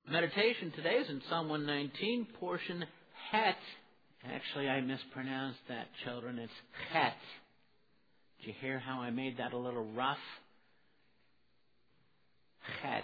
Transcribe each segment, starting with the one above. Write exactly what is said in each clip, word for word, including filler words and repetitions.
Meditation today is in Psalm one nineteen, portion Het. Actually, I mispronounced that, children. It's Het. Did you hear how I made that a little rough? Het.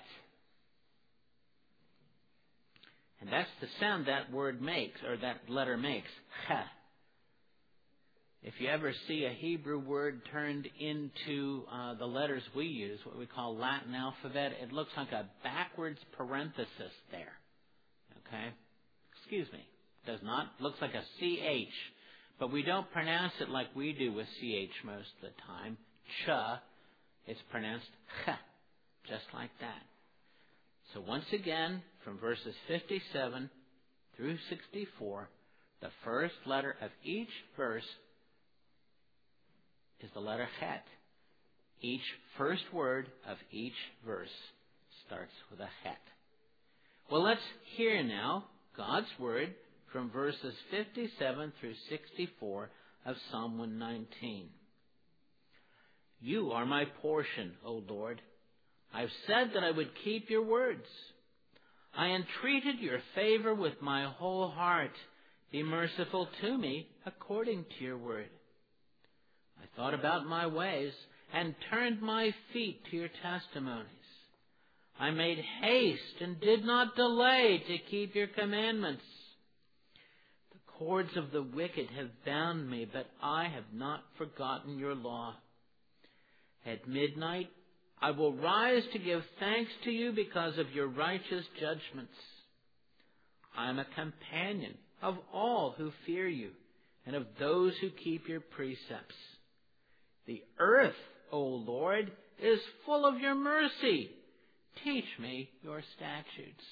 And that's the sound that word makes, or that letter makes. Che. If you ever see a Hebrew word turned into uh, the letters we use, what we call Latin alphabet, it looks like a backwards parenthesis there. Okay? Excuse me. It does not. It looks like a C H. But we don't pronounce it like we do with C H most of the time. Ch. It's pronounced Ch. Just like that. So once again, from verses fifty-seven through sixty-four, the first letter of each verse is the letter Het. Each first word of each verse starts with a Het. Well, let's hear now God's word from verses fifty-seven through sixty-four of Psalm one nineteen. You are my portion, O Lord. I've said that I would keep your words. I entreated your favor with my whole heart. Be merciful to me according to your word. I thought about my ways and turned my feet to your testimonies. I made haste and did not delay to keep your commandments. The cords of the wicked have bound me, but I have not forgotten your law. At midnight, I will rise to give thanks to you because of your righteous judgments. I am a companion of all who fear you and of those who keep your precepts. The earth, O Lord, is full of your mercy. Teach me your statutes.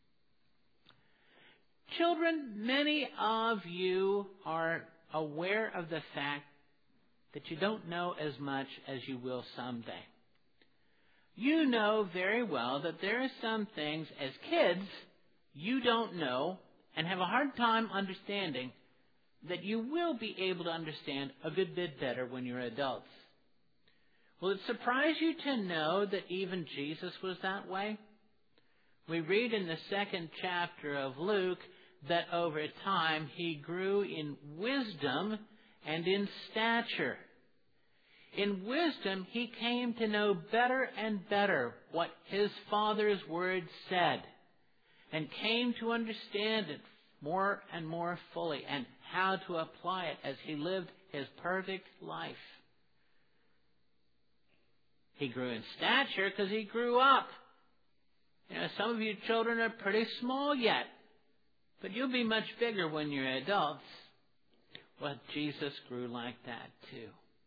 Children, many of you are aware of the fact that you don't know as much as you will someday. You know very well that there are some things as kids you don't know and have a hard time understanding that you will be able to understand a good bit better when you're adults. Will it surprise you to know that even Jesus was that way? We read in the second chapter of Luke that over time he grew in wisdom and in stature. In wisdom, he came to know better and better what his Father's word said, and came to understand it more and more fully, and how to apply it as he lived his perfect life. He grew in stature because he grew up. You know, some of you children are pretty small yet, but you'll be much bigger when you're adults. Well, Jesus grew like that too.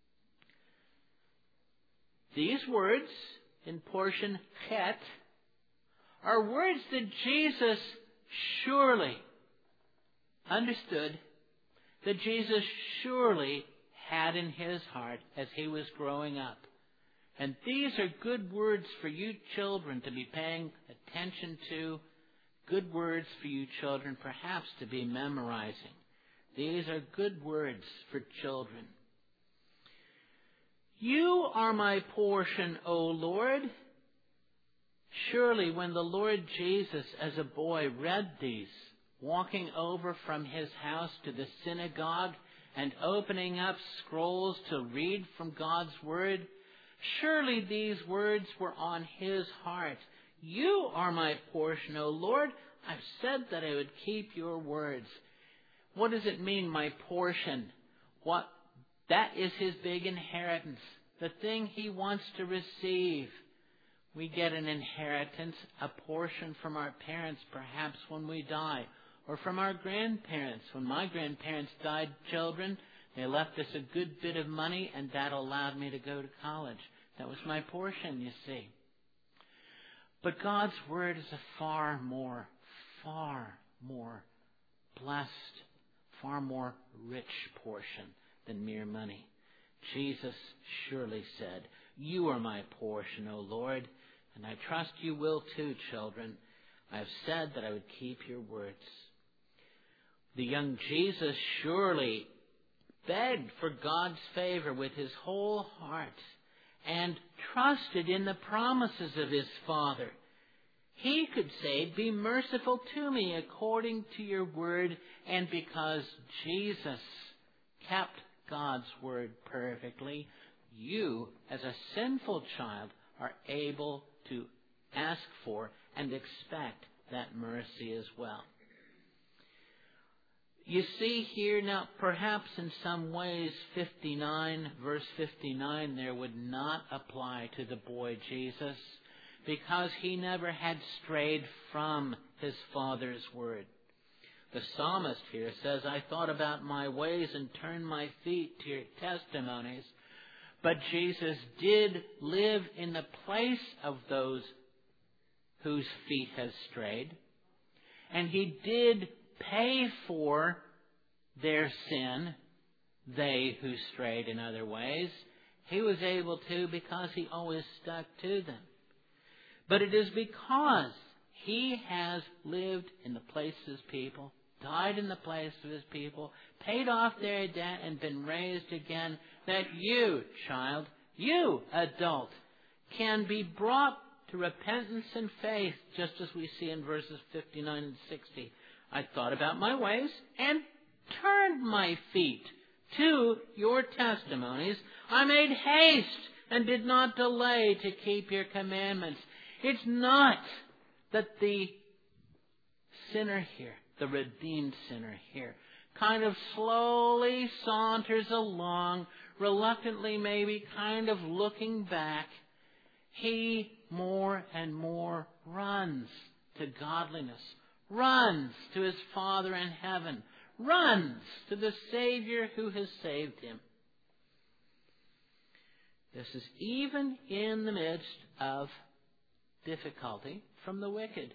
These words in portion Het are words that Jesus surely understood, that Jesus surely had in his heart as he was growing up. And these are good words for you children to be paying attention to, good words for you children perhaps to be memorizing. These are good words for children. You are my portion, O Lord. Surely when the Lord Jesus as a boy read these, walking over from his house to the synagogue and opening up scrolls to read from God's word, surely these words were on his heart. You are my portion, O Lord. I've said that I would keep your words. What does it mean, my portion? What? That is his big inheritance, the thing he wants to receive. We get an inheritance, a portion from our parents, perhaps when we die, or from our grandparents. When my grandparents died, children, they left us a good bit of money, and that allowed me to go to college. That was my portion, you see. But God's word is a far more, far more blessed, far more rich portion than mere money. Jesus surely said, you are my portion, O Lord, and I trust you will too, children. I have said that I would keep your words. The young Jesus surely begged for God's favor with his whole heart and trusted in the promises of his Father. he could say, "Be merciful to me according to your word," and because Jesus kept God's word perfectly, you, as a sinful child, are able to ask for and expect that mercy as well. You see here now, perhaps in some ways, fifty-nine, verse fifty-nine there would not apply to the boy Jesus, because he never had strayed from his Father's word. The psalmist here says, "I thought about my ways and turned my feet to your testimonies." But Jesus did live in the place of those whose feet have strayed. And he did pay for their sin, they who strayed in other ways. He was able to because he always stuck to them. But it is because he has lived in the place of his people, died in the place of his people, paid off their debt, and been raised again, that you, child, you, adult, can be brought to repentance and faith, just as we see in verses fifty-nine and sixty. "I thought about my ways and turned my feet to your testimonies. I made haste and did not delay to keep your commandments." It's not that the sinner here, the redeemed sinner here, kind of slowly saunters along, reluctantly maybe kind of looking back. He more and more runs to godliness, runs to his Father in heaven, runs to the Savior who has saved him. This is even in the midst of difficulty from the wicked.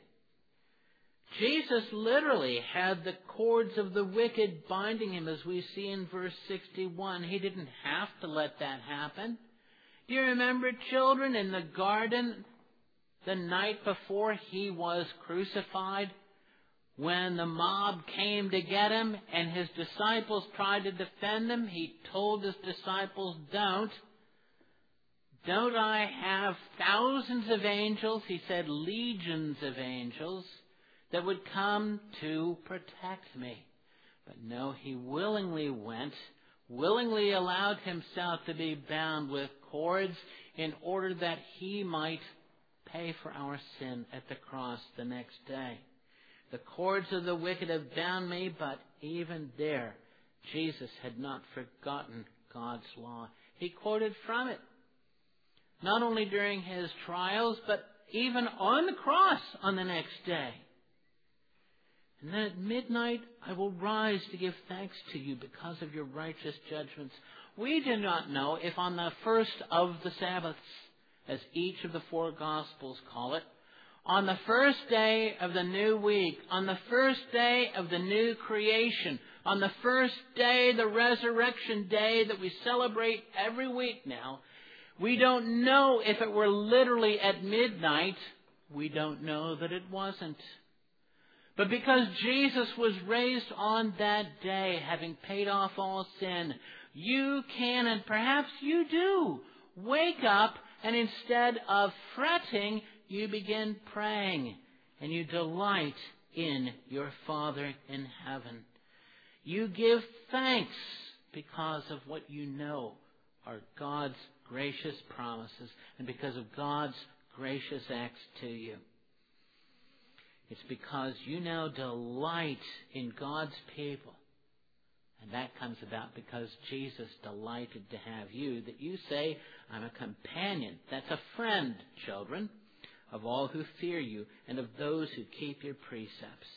Jesus literally had the cords of the wicked binding him, as we see in verse sixty-one. He didn't have to let that happen. Do you remember, children, in the garden the night before he was crucified, when the mob came to get him and his disciples tried to defend him? He told his disciples, don't. Don't I have thousands of angels, he said, legions of angels, that would come to protect me? But no, he willingly went, willingly allowed himself to be bound with cords in order that he might pay for our sin at the cross the next day. The cords of the wicked have bound me, but even there, Jesus had not forgotten God's law. He quoted from it, not only during his trials, but even on the cross on the next day. And then at midnight I will rise to give thanks to you because of your righteous judgments. We do not know if on the first of the Sabbaths, as each of the four Gospels call it, on the first day of the new week, on the first day of the new creation, on the first day, the resurrection day that we celebrate every week now, we don't know if it were literally at midnight. We don't know that it wasn't. But because Jesus was raised on that day, having paid off all sin, you can, and perhaps you do, wake up, and instead of fretting, you begin praying, and you delight in your Father in heaven. You give thanks because of what you know are God's gracious promises, and because of God's gracious acts to you. It's because you now delight in God's people. And that comes about because Jesus delighted to have you, that you say, I'm a companion. That's a friend, children, of all who fear you and of those who keep your precepts.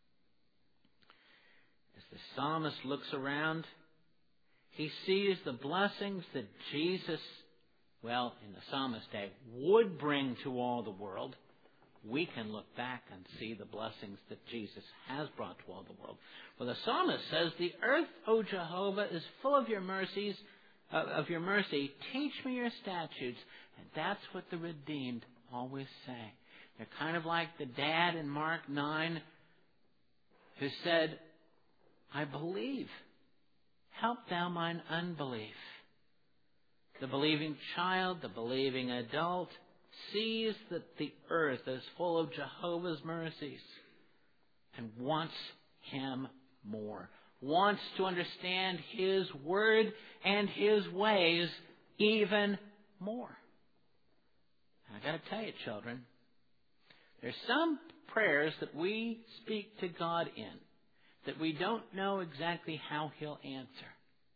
As the psalmist looks around, he sees the blessings that Jesus, well, in the psalmist's day, would bring to all the world. We can look back and see the blessings that Jesus has brought to all the world. Well, the psalmist says, the earth, O Jehovah, is full of your mercies, uh, of your mercy. Teach me your statutes. And that's what the redeemed always say. They're kind of like the dad in Mark nine who said, I believe. Help thou mine unbelief. The believing child, the believing adult, sees that the earth is full of Jehovah's mercies and wants Him more, wants to understand His Word and His ways even more. And I've got to tell you, children, there's some prayers that we speak to God in that we don't know exactly how He'll answer.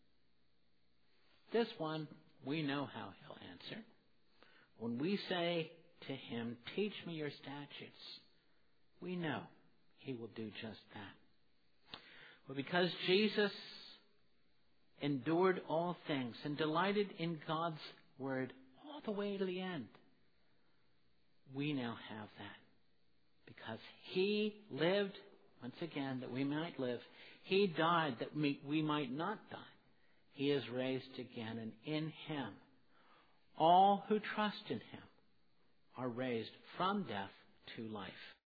This one, we know how He'll answer. When we say to Him, teach me your statutes, we know He will do just that. But because Jesus endured all things and delighted in God's Word all the way to the end, we now have that. Because He lived, once again, that we might live. He died that we, we might not die. He is raised again, and in Him, all who trust in Him are raised from death to life.